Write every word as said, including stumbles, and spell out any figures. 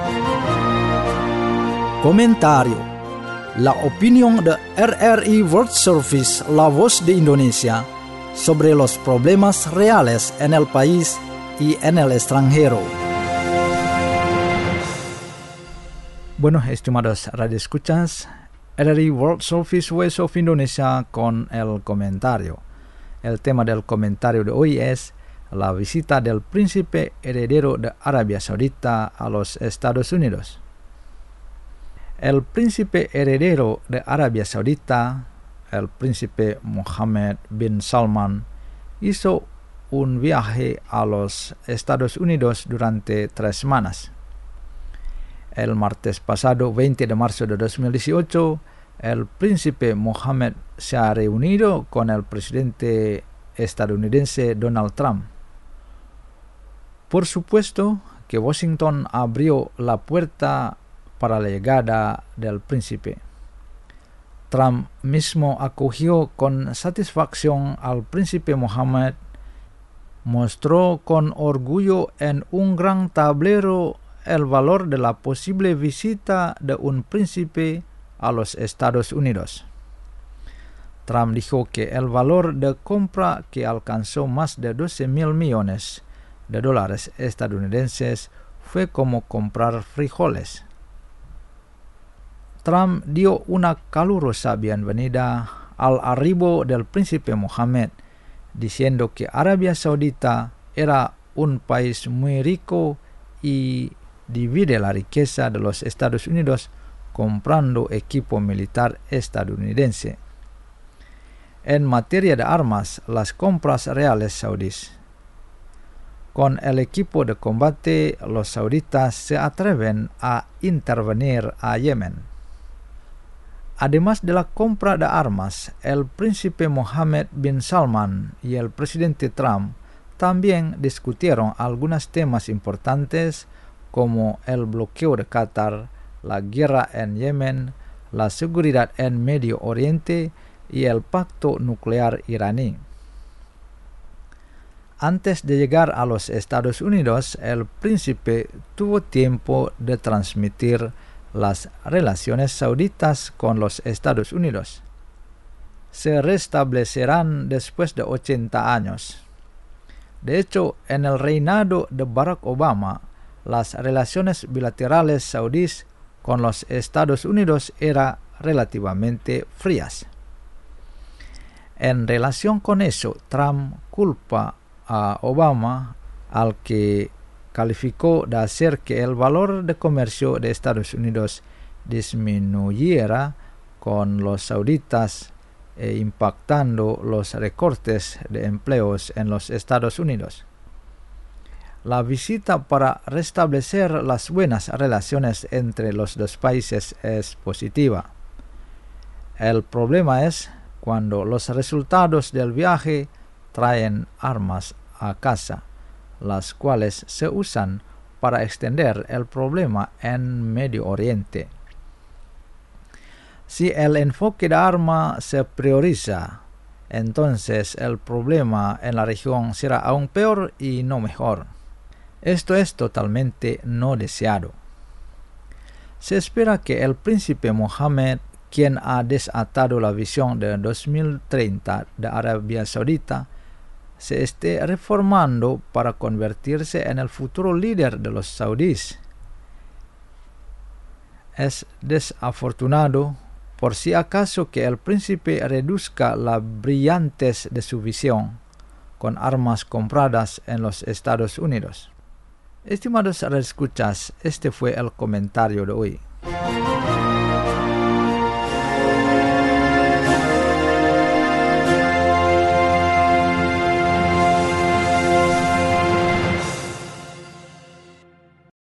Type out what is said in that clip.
Comentario. La opinión de R R I World Service, la voz de Indonesia, sobre los problemas reales en el país y en el extranjero. Bueno, estimados radioescuchas, R R I World Service Voice of Indonesia con el comentario. El tema del comentario de hoy es la visita del príncipe heredero de Arabia Saudita a los Estados Unidos. El príncipe heredero de Arabia Saudita, el príncipe Mohammed bin Salman, hizo un viaje a los Estados Unidos durante tres semanas. El martes pasado, veinte de marzo de dos mil dieciocho, el príncipe Mohammed se ha reunido con el presidente estadounidense Donald Trump. Por supuesto que Washington abrió la puerta para la llegada del príncipe. Trump mismo acogió con satisfacción al príncipe Mohammed, mostró con orgullo en un gran tablero el valor de la posible visita de un príncipe a los Estados Unidos. Trump dijo que el valor de compra, que alcanzó más de doce mil millones de dólares estadounidenses, fue como comprar frijoles. Trump dio una calurosa bienvenida al arribo del príncipe Mohammed, diciendo que Arabia Saudita era un país muy rico y divide la riqueza de los Estados Unidos comprando equipo militar estadounidense. En materia de armas, las compras reales saudíes. Con el equipo de combate, los sauditas se atreven a intervenir a Yemen. Además de la compra de armas, el príncipe Mohammed bin Salman y el presidente Trump también discutieron algunos temas importantes como el bloqueo de Qatar, la guerra en Yemen, la seguridad en Medio Oriente y el pacto nuclear iraní. Antes de llegar a los Estados Unidos, el príncipe tuvo tiempo de transmitir las relaciones sauditas con los Estados Unidos. Se restablecerán después de ochenta años. De hecho, en el reinado de Barack Obama, las relaciones bilaterales saudíes con los Estados Unidos eran relativamente frías. En relación con eso, Trump culpa a Obama, al que calificó de hacer que el valor de comercio de Estados Unidos disminuyera con los sauditas e impactando los recortes de empleos en los Estados Unidos. La visita para restablecer las buenas relaciones entre los dos países es positiva. El problema es cuando los resultados del viaje traen armas a casa, las cuales se usan para extender el problema en Medio Oriente. Si el enfoque de arma se prioriza, entonces el problema en la región será aún peor y no mejor. Esto es totalmente no deseado. Se espera que el príncipe Mohammed, quien ha desatado la visión de dos mil treinta de Arabia Saudita, se esté reformando para convertirse en el futuro líder de los saudíes. Es desafortunado, por si acaso, que el príncipe reduzca la brillantez de su visión con armas compradas en los Estados Unidos. Estimados radioescuchas, este fue el comentario de hoy.